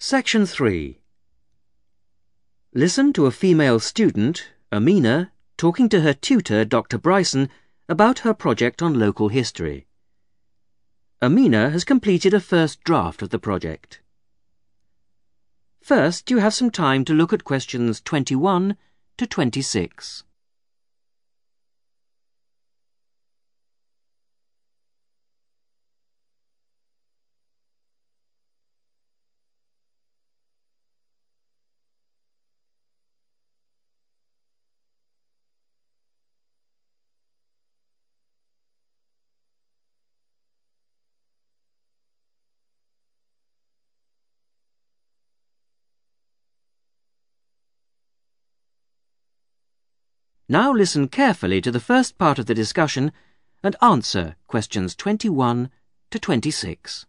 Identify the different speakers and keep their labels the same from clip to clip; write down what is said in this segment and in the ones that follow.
Speaker 1: Section 3. Listen to a female student, Amina, talking to her tutor, Dr. Bryson, about her project on local history. Amina has completed a first draft of the project. First, you have some time to look at questions 21 to 26. Now listen carefully to the first part of the discussion and answer questions 21 to 26.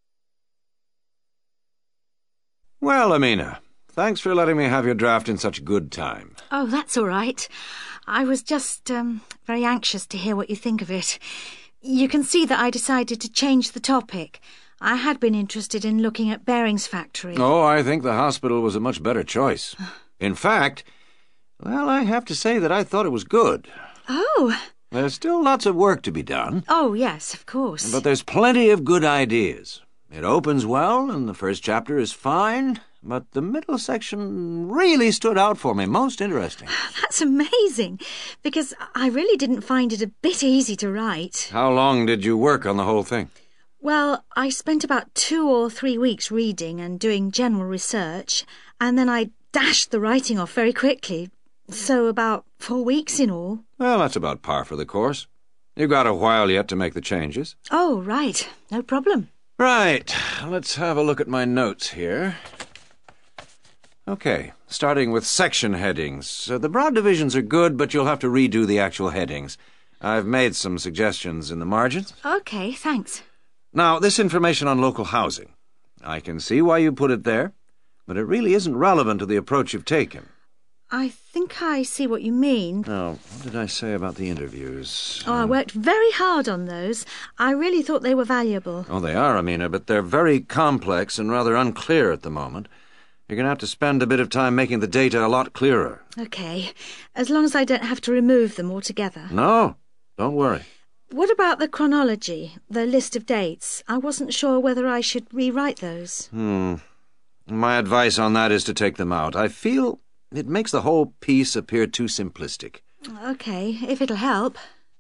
Speaker 2: Well, Amina, thanks for letting me have your draft in such good time.
Speaker 3: Oh, that's all right. I was just very anxious to hear what you think of it. You can see that I decided to change the topic. I had been interested in looking at Bering's factory.
Speaker 2: Oh, I think the hospital was a much better choice. In fact, well, I have to say that I thought it was good.
Speaker 3: Oh.
Speaker 2: There's still lots of work to be done.
Speaker 3: Oh, yes, of course.
Speaker 2: But there's plenty of good ideas. It opens well, and the first chapter is fine, but the middle section really stood out for me. Most interesting.
Speaker 3: That's amazing, because I really didn't find it a bit easy to write.
Speaker 2: How long did you work on the whole thing?
Speaker 3: Well, I spent about 2 or 3 weeks reading and doing general research, and then I dashed the writing off very quickly. So about 4 weeks in all.
Speaker 2: Well, that's about par for the course. You've got a while yet to make the changes.
Speaker 3: Oh, right. No problem.
Speaker 2: Right. Let's have a look at my notes here. Okay, starting with section headings. The broad divisions are good, but you'll have to redo the actual headings. I've made some suggestions in the margins.
Speaker 3: Okay, thanks.
Speaker 2: Now, this information on local housing. I can see why you put it there, but it really isn't relevant to the approach you've taken.
Speaker 3: I think I see what you mean.
Speaker 2: Now, what did I say about the interviews?
Speaker 3: Oh, I worked very hard on those. I really thought they were valuable.
Speaker 2: Oh, they are, Amina, but they're very complex and rather unclear at the moment. You're going to have to spend a bit of time making the data a lot clearer.
Speaker 3: Okay, as long as I don't have to remove them altogether.
Speaker 2: No, don't worry.
Speaker 3: What about the chronology, the list of dates? I wasn't sure whether I should rewrite those.
Speaker 2: My advice on that is to take them out. I feel it makes the whole piece appear too simplistic.
Speaker 3: Okay, if it'll help.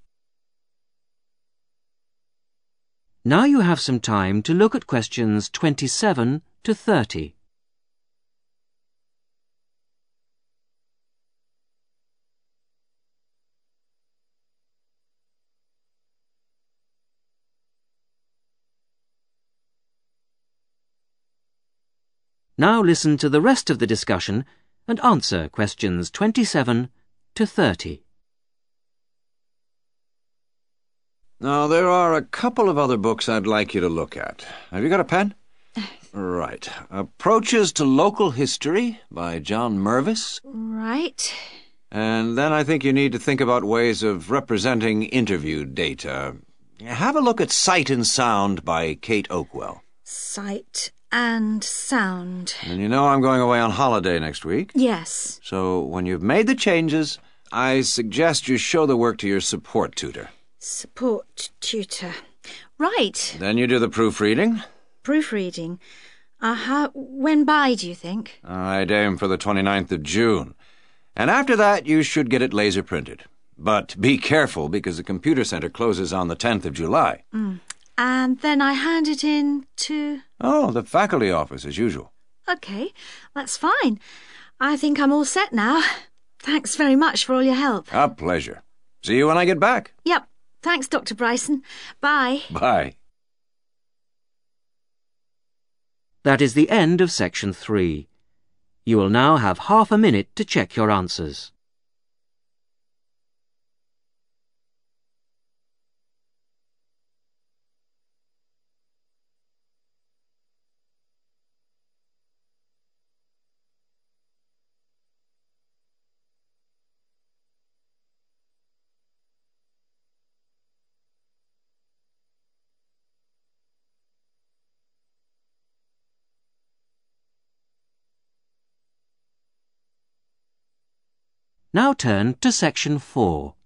Speaker 1: Now you have some time to look at questions 27 to 30. Now listen to the rest of the discussion and answer questions 27 to 30.
Speaker 2: Now, there are a couple of other books I'd like you to look at. Have you got a pen? Right. Approaches to Local History by John Mervis.
Speaker 3: Right.
Speaker 2: And then I think you need to think about ways of representing interview data. Have a look at Sight and Sound by Kate Oakwell.
Speaker 3: Sight and Sound.
Speaker 2: And you know I'm going away on holiday next week.
Speaker 3: Yes.
Speaker 2: So when you've made the changes, I suggest you show the work to your support tutor.
Speaker 3: Support tutor. Right.
Speaker 2: Then you do the proofreading.
Speaker 3: Proofreading. When by, do you think?
Speaker 2: I'd aim for the 29th of June. And after that, you should get it laser printed. But be careful, because the computer center closes on the 10th of July.
Speaker 3: And then I hand it in to...
Speaker 2: Oh, the faculty office, as usual.
Speaker 3: Okay, that's fine. I think I'm all set now. Thanks very much for all your help.
Speaker 2: A pleasure. See you when I get back.
Speaker 3: Yep. Thanks, Dr. Bryson. Bye.
Speaker 2: Bye.
Speaker 1: That is the end of section 3. You will now have half a minute to check your answers. Now turn to section 4.